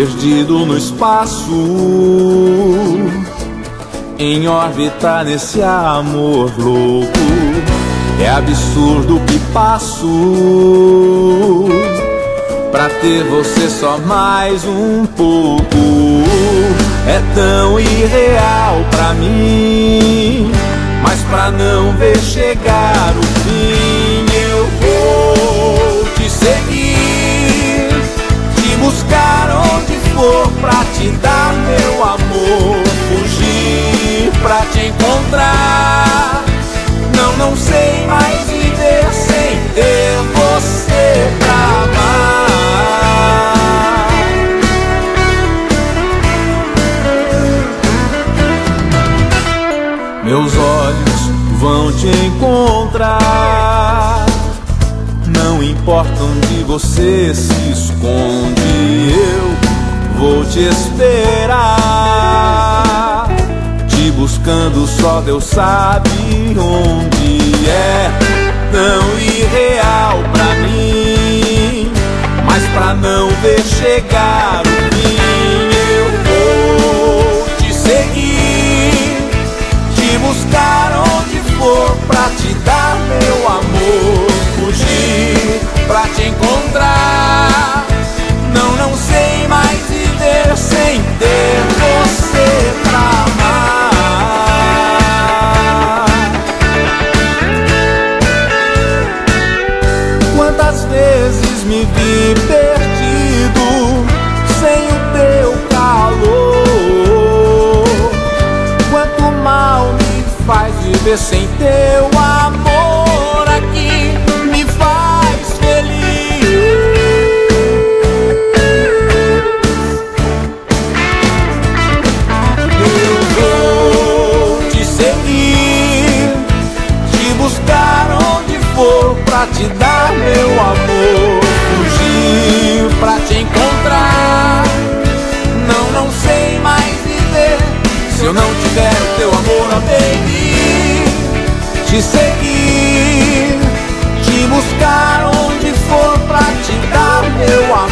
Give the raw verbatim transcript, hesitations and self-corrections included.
perdido no espaço, em órbita nesse amor louco. É absurdo o que passo pra ter você só mais um pouco. É tão irreal pra mim, mas pra não ver chegar o fim, eu vou te seguir, te buscar onde for pra te dar meu amor, fugir pra te encontrar. Não, não sei mais viver sem ter você pra amar. Meus olhos vão te encontrar, não importa onde você se esconde, eu vou te esperar, te buscando só Deus sabe onde. É tão irreal pra mim, mas pra não ver chegar o fim, eu vou te seguir, te buscar onde for pra te dar meu amor, fugir pra te encontrar. Não, não sei mais viver sem ter você pra amar. Quantas vezes me vi perdido sem o teu calor, quanto mal me faz viver sem teu amor, aqui me faz feliz. Eu vou te seguir, te buscar onde for pra te dar meu amor, fugir pra te encontrar. Não, não sei mais viver se eu não tiver o teu amor, oh baby. Te seguir, te buscar onde for pra te dar meu amor,